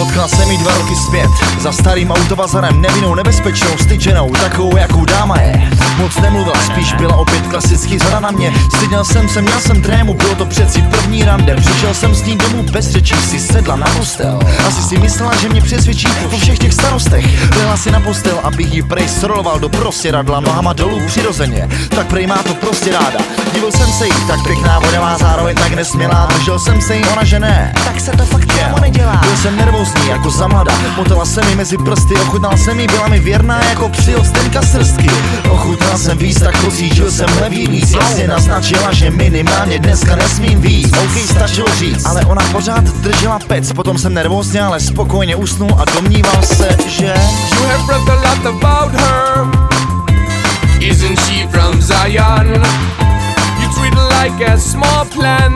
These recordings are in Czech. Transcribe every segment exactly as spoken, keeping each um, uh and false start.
Potkal jsem jí dva roky zpět za starým autovazarem, nevinnou, nebezpečnou, styčenou, takovou jakou dáma je. Moc nemluvila, spíš byla opět klasický zhora na mě. Styděl jsem se, měl jsem trému, bylo to přeci první rande. Přišel jsem s ní domů bez řečí, si sedla na postel. Asi si myslela, že mě přesvědčí po všech těch starostech. Lehla si na postel, abych jí prej sroloval do prostěradla, nohama dolů přirozeně. Tak prej má to prostě ráda. Divil jsem se jí, tak pěkná voda má, zároveň tak nesmělá. Držel jsem se jí, ona že ne. Tak se to fakt kámo nedělá. Byl jsem nervózní jako za mladá, motala se mi mezi prsty, ochutnal jsem jí, byla mi věrná jako přijel stenka srstky. Ochutnal jsem víc, tak pocítil jsem levý víc. Jasně naznačila, že minimálně dneska nesmím víc. OK, stačilo říct, ale ona pořád držela pec. Potom jsem nervózně, ale spokojně usnul a domníval se, že You have read a lot about her. Isn't she from Zion? You treat her like a small plant.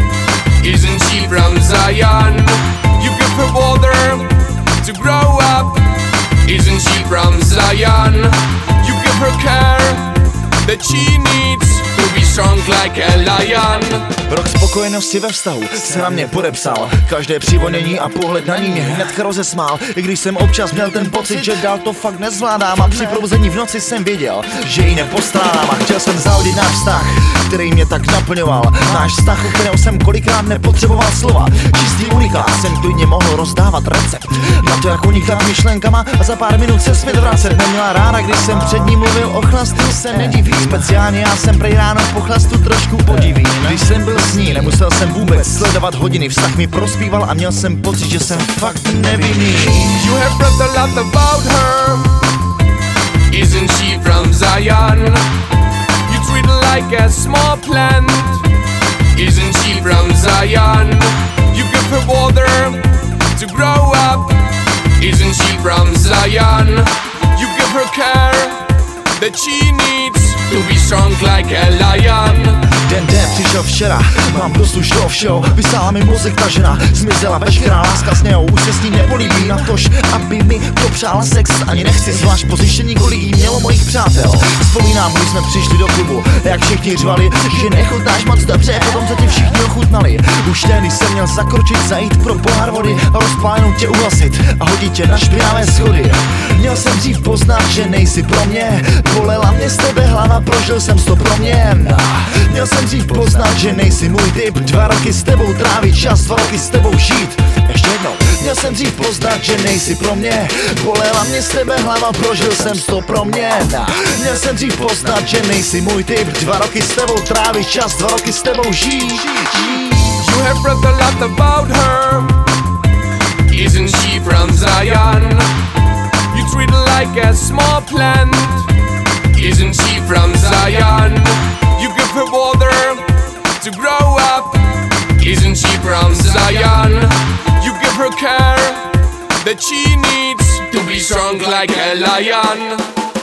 Isn't she from Zion? You give her water to grow up. Isn't she from Zion? You give her care that she needs to be strong like a lion. Rok spokojenosti ve vztahu se na mě podepsal. Každé přivonění a pohled na ní mě hnedka rozesmál. I když jsem občas měl ten pocit, že dál to fakt nezvládám. A při probuzení v noci jsem věděl, že ji nepostrádám. A chtěl jsem zahodit náš vztah, který mě tak naplňoval. Náš vztah, o kterém jsem kolikrát nepotřeboval slova. Čistý unikát, jsem klidně mohl rozdávat recept na to, jak unikat myšlenkama a za pár minut se svět vracet. Neměla ráda, když jsem před ní mluvil o chlastu, se nediví. Speciálně já jsem prej ráno po chlastu trošku podiví. Když jsem byl s ní, nemusel jsem vůbec sledovat hodiny. Vztah mi prospíval a měl jsem pocit, že jsem fakt nevinný. You have read a lot about her. Isn't she from Zion? You treat her like a small plant. Isn't she from Zion? You give her water to grow up. Isn't she from Zion? You give her care that she needs to be strong like a lion. Den den přišel včera, mám dost už toho všeho. Vysála mi mozek ta žena, zmizela veškerá láska s něho. Už se s ní nepolíbí na tož, aby mi dopřála sex. Ani nechci, zvlášť pozištění, kolik jí mělo mojich přátel. Vzpomínám, když jsme přišli do klubu, jak všichni řvali, že nechutnáš moc dobře, potom se ti všichni ochutnali. Už tehdy jsem měl zakročit, zajít pro pohár vody a rozpálenou tě uhasit a hodit tě na špinavé schody. Měl jsem dřív poznat, že nejsi pro mě, bolela mě z tebe hlava, prožil jsem to pro mě. Měl jsem dřív poznat, že nejsi můj typ, dva roky s tebou trávit čas, dva roky s tebou žít. Ještě jednou. Měl jsem dřív poznat, že nejsi pro mě, bolela mě z tebe hlava, prožil jsem to pro mě. Měl jsem dřív poznat, že nejsi můj typ, dva roky s tebou trávit čas, dva roky s tebou žít. You have read a lot about her. Isn't she from Zion? You treat her like a small plant. Isn't she from Zion? You give her water to grow up. Isn't she from Zion? You give her care that she needs to be strong like a lion.